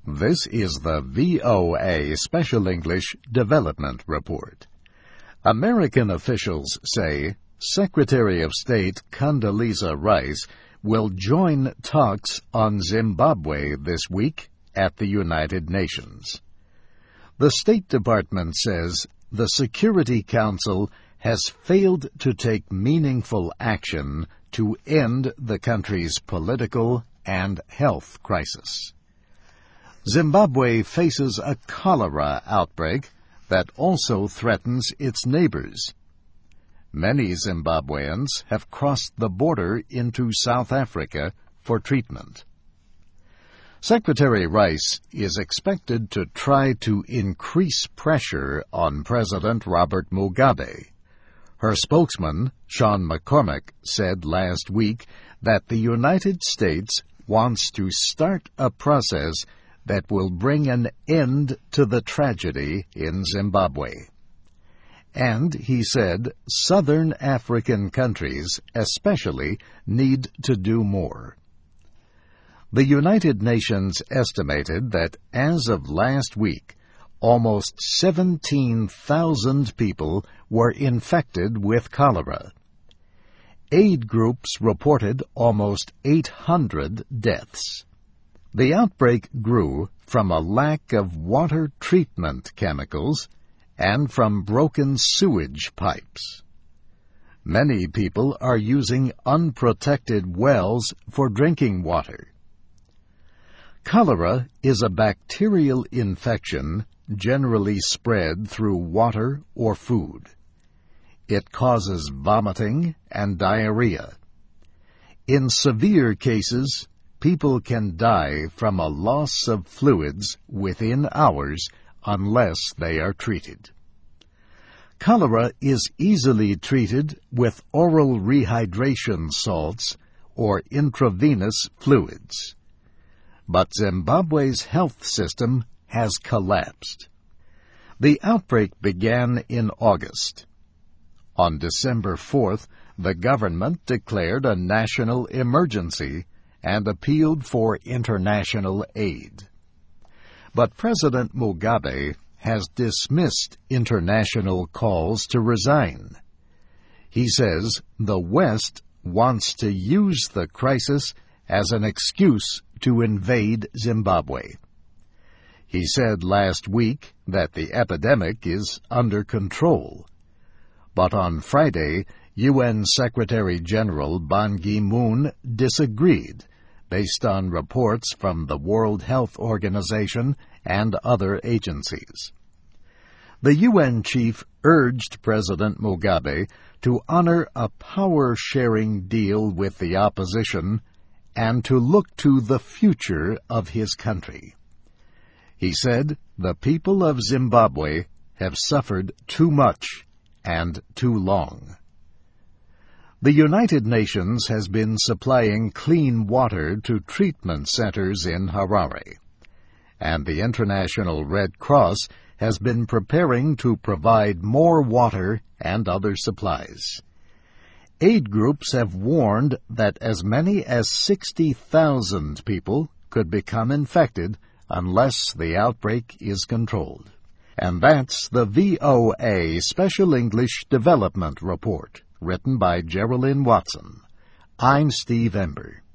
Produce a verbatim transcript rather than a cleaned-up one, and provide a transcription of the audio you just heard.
This is the V O A Special English Development Report. American officials say Secretary of State Condoleezza Rice will join talks on Zimbabwe this week at the United Nations. The State Department says the Security Council has failed to take meaningful action to end the country's political and health crisis. Zimbabwe faces a cholera outbreak that also threatens its neighbors. Many Zimbabweans have crossed the border into South Africa for treatment. Secretary Rice is expected to try to increase pressure on President Robert Mugabe. Her spokesman, Sean McCormack, said last week that the United States wants to start a process that will bring an end to the tragedy in Zimbabwe. And, he said, Southern African countries especially need to do more. The United Nations estimated that as of last week, almost seventeen thousand people were infected with cholera. Aid groups reported almost eight hundred deaths. The outbreak grew from a lack of water treatment chemicals and from broken sewage pipes. Many people are using unprotected wells for drinking water. Cholera is a bacterial infection generally spread through water or food. It causes vomiting and diarrhea. In severe cases, people can die from a loss of fluids within hours unless they are treated. Cholera is easily treated with oral rehydration salts or intravenous fluids. But Zimbabwe's health system has collapsed. The outbreak began in August. On December fourth, the government declared a national emergency and appealed for international aid. But President Mugabe has dismissed international calls to resign. He says the West wants to use the crisis as an excuse to invade Zimbabwe. He said last week that the epidemic is under control. But on Friday, U N Secretary General Ban Ki-moon disagreed based on reports from the World Health Organization and other agencies. The U N chief urged President Mugabe to honor a power-sharing deal with the opposition and to look to the future of his country. He said the people of Zimbabwe have suffered too much and too long. The United Nations has been supplying clean water to treatment centers in Harare, and the International Red Cross has been preparing to provide more water and other supplies. Aid groups have warned that as many as sixty thousand people could become infected unless the outbreak is controlled. And that's the V O A Special English Development Report, written by Geraldine Watson. I'm Steve Ember.